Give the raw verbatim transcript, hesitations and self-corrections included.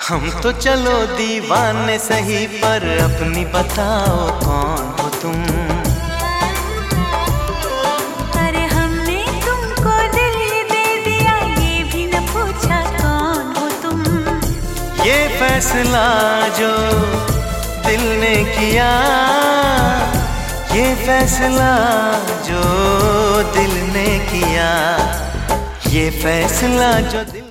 हम तो चलो दीवाने सही, पर अपनी बताओ कौन हो तुम। अरे हमने तुमको दिल ही दे दिया, ये भी न पूछा कौन हो तुम। ये फैसला जो दिल ने किया, ये फैसला जो दिल ने किया, ये फैसला जो दिल